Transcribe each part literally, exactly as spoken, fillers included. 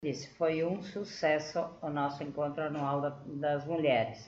disse, foi um sucesso o nosso encontro anual da, das mulheres.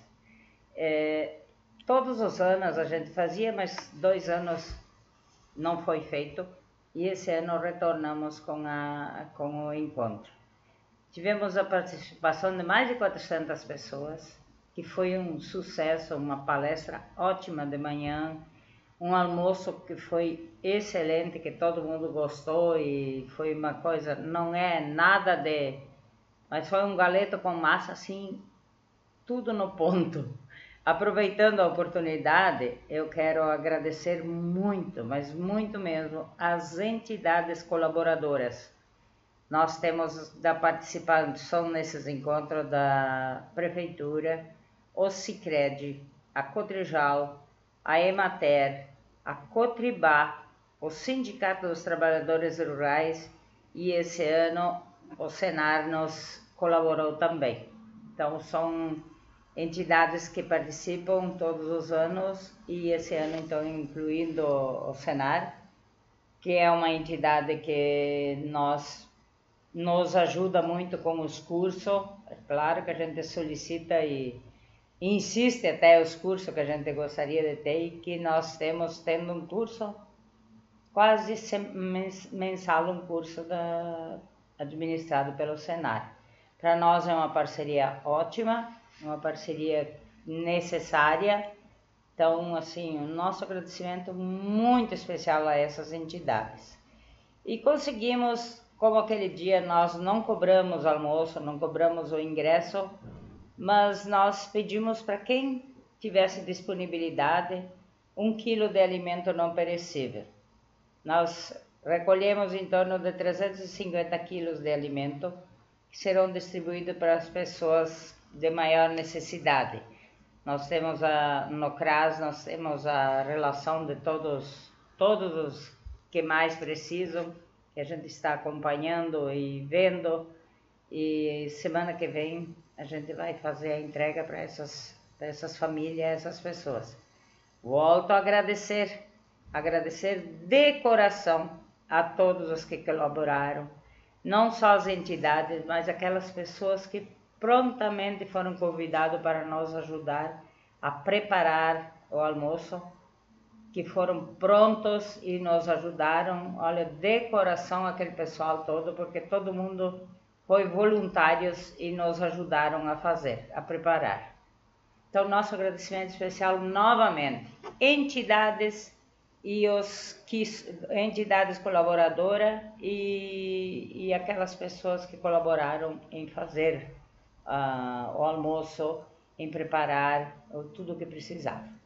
É, todos os anos a gente fazia, mas dois anos não foi feito e esse ano retornamos com, a, com o encontro. Tivemos a participação de mais de quatrocentas pessoas, que foi um sucesso, uma palestra ótima de manhã, um almoço que foi excelente, que todo mundo gostou e foi uma coisa, não é nada de... mas foi um galeto com massa assim, tudo no ponto. Aproveitando a oportunidade, eu quero agradecer muito, mas muito mesmo, as entidades colaboradoras. Nós temos da participação nesses encontros da Prefeitura, o Sicredi, a Cotrijal, a Emater, a Cotribá, o Sindicato dos Trabalhadores Rurais e esse ano o Senar nos colaborou também. Então são entidades que participam todos os anos e esse ano então incluindo o Senar, que é uma entidade que nós nos ajuda muito com os cursos. É claro que a gente solicita e insiste até os cursos que a gente gostaria de ter e que nós temos tendo um curso quase mensal, um curso da, administrado pelo Senar. Para nós é uma parceria ótima, uma parceria necessária. Então, assim, o nosso agradecimento muito especial a essas entidades. E conseguimos, como aquele dia nós não cobramos almoço, não cobramos o ingresso, mas nós pedimos para quem tivesse disponibilidade um quilo de alimento não perecível. Nós recolhemos em torno de trezentos e cinquenta quilos de alimento que serão distribuídos para as pessoas de maior necessidade. Nós temos a, no CRAS, nós temos a relação de todos, todos os que mais precisam, que a gente está acompanhando e vendo, e semana que vem a gente vai fazer a entrega para essas, para essas famílias, essas pessoas. Volto a agradecer, agradecer de coração a todos os que colaboraram, não só as entidades, mas aquelas pessoas que prontamente foram convidados para nos ajudar a preparar o almoço, que foram prontos e nos ajudaram, olha, de coração aquele pessoal todo, porque todo mundo foi voluntários e nos ajudaram a fazer, a preparar. Então, nosso agradecimento especial novamente, entidades e os que, entidades colaboradoras e, e aquelas pessoas que colaboraram em fazer uh, o almoço, em preparar tudo o que precisava.